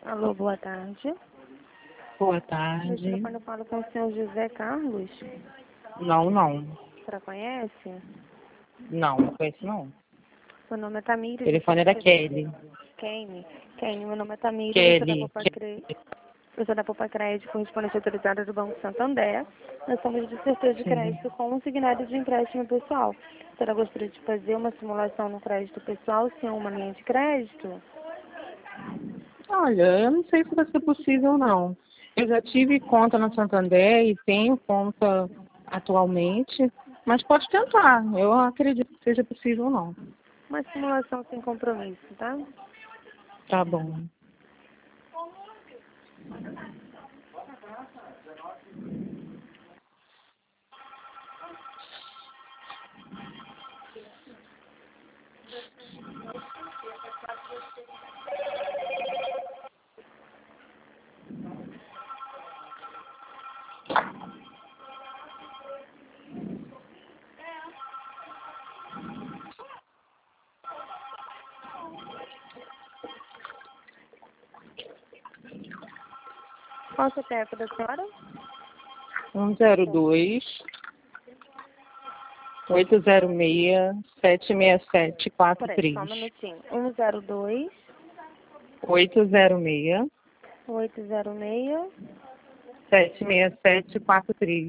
Alô, boa tarde. Boa No tarde. telefone eu falo com o senhor José Carlos. Não, não. A senhora conhece? Não conheço não. Meu nome é O Tamires. telefone era Kelly. Kenny, meu nome é Tamires, eu sou da Kelly. Poupa Crédito. Eu sou da Poupa Crédito, correspondente autorizada do Banco Santander. Nós somos de certeza de Sim. crédito consignado de empréstimo pessoal. A senhora gostaria de fazer uma simulação no crédito pessoal sem uma linha de crédito? Olha, eu não sei se vai ser possível não. Eu já tive conta na Santander e tenho conta atualmente, mas pode tentar. Eu acredito que seja possível não. Uma simulação sem compromisso, tá? Tá bom. Qual o CPF da senhora? 102 806 767 Peraí, só um 43. minutinho. 102 806 806. 767 43.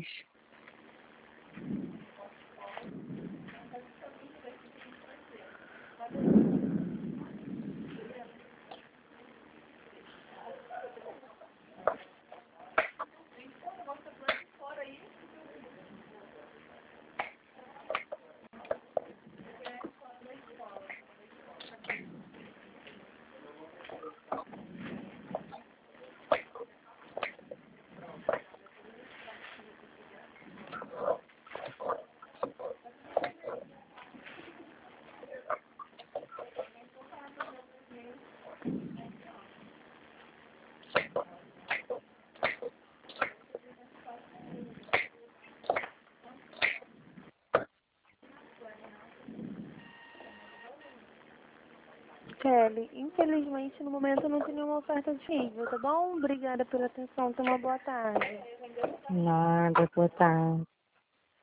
Kelly, infelizmente no momento não tem nenhuma oferta disponível, tá bom? Obrigada pela atenção, tenha uma boa tarde. Nada, boa tarde.